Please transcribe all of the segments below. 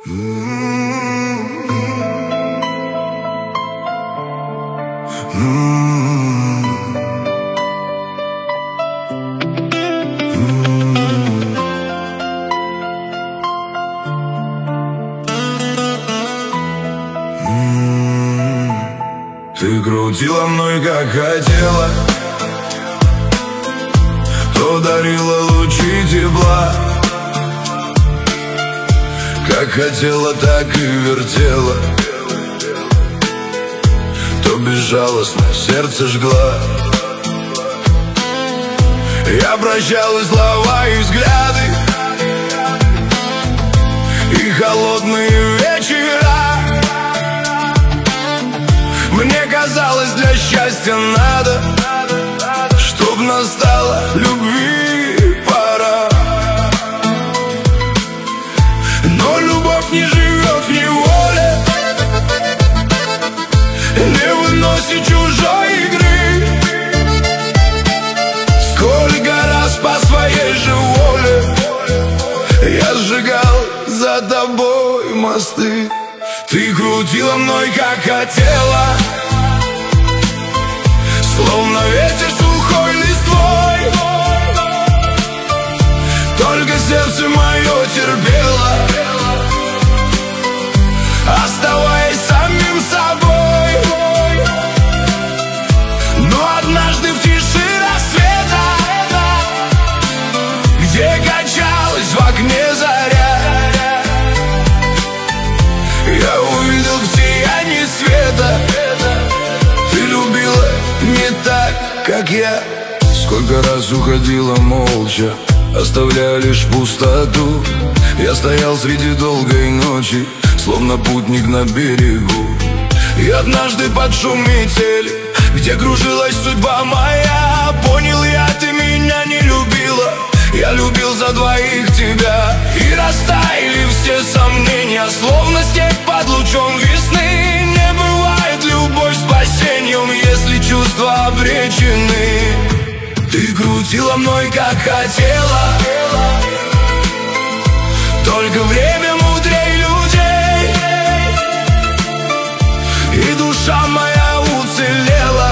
Ты крутила мной, как хотела, то дарила лучи тепла. Как хотела, так и вертела, то безжалостно сердце жгла. Я прощал и слова, и взгляды, и холодные вечера. Мне казалось, для счастья надо, чтоб настала любви пора. Но любовь не живет в неволе, не выносит чужой игры. Сколько раз по своей же воле я сжигал за тобой мосты. Ты крутила мной, как хотела, словно ветер сухой листвой. Только сердце мое терпело, оставаясь самим собой. Но однажды в тиши рассвета, где качалась в окне заря, я увидел в сиянии света. Ты любила не так, как я. Сколько раз уходила молча, оставляя лишь пустоту. Я стоял среди долгой ночи, словно путник на берегу. И однажды под шум метели, где кружилась судьба моя, понял я, ты меня не любила, я любил за двоих тебя. И растаяли все сомнения, словно снег под лучом весны. Не бывает любовь спасением, если чувства обречены. Ты крутила мной, как хотела, только время мудрей людей, и душа моя уцелела,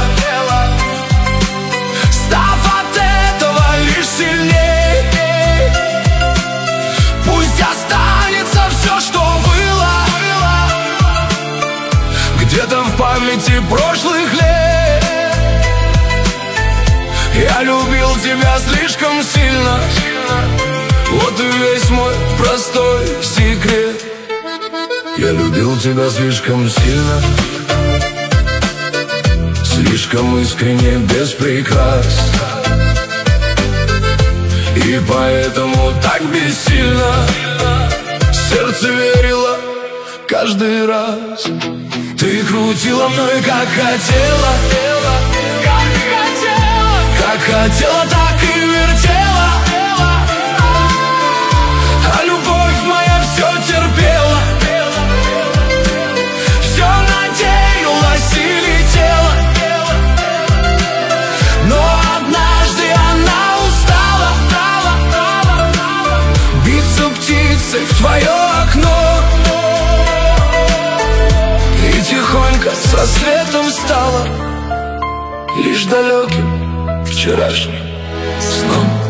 став от этого лишь сильней. Пусть останется все, что было, где-то в памяти прошлых лет. Я любил тебя слишком сильно, вот и весь мой простой секрет. Я любил тебя слишком сильно, слишком искренне, без прикрас. И поэтому так бессильно сердце верило каждый раз. Ты крутила мной, как хотела, как хотела, так и вертела. А любовь моя все терпела, все надеялась и летела. Но однажды она устала биться птицей в твое окно, и тихонько с рассветом стала лишь далеким вчерашним сном.